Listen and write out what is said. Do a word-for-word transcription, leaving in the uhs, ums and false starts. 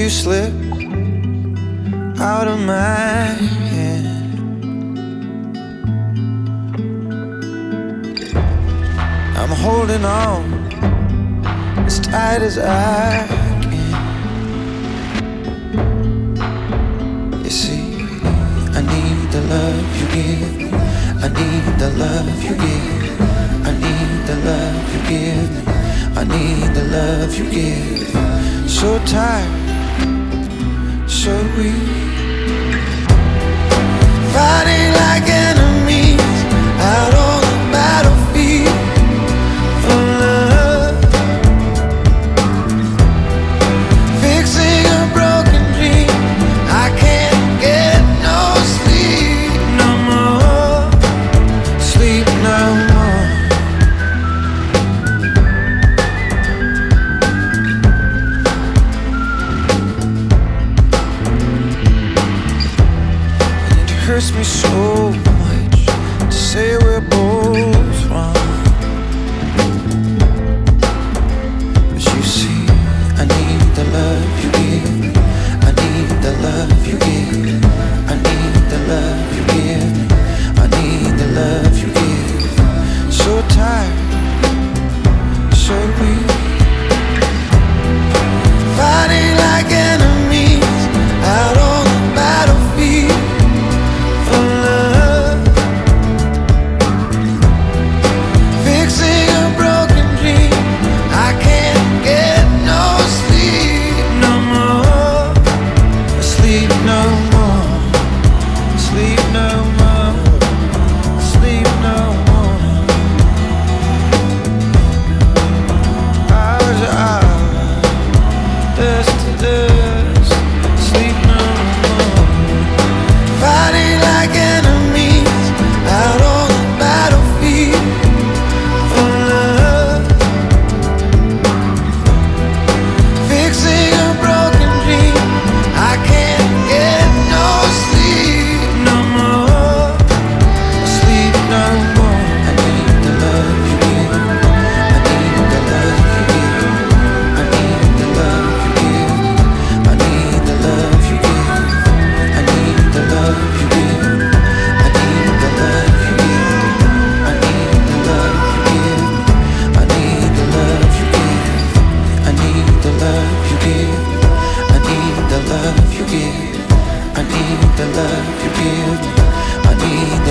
you slip out of my hand. I'm holding on as tight as I can. You see, I need the love you give me. I need the love you give. I need the love you give me. I need the love you give. So tired, so weak, fighting like enemies out on the battlefield of love, fixing a broken dream. I can't get no sleep no more, sleep no more. Hurts me so much to say we're both wrong, but you see, I need the love you give. I need the love you give. I need the love you give. I need the love you give. So tired, so weak, fighting like enemies out on the battlefield. I need the love you give. I need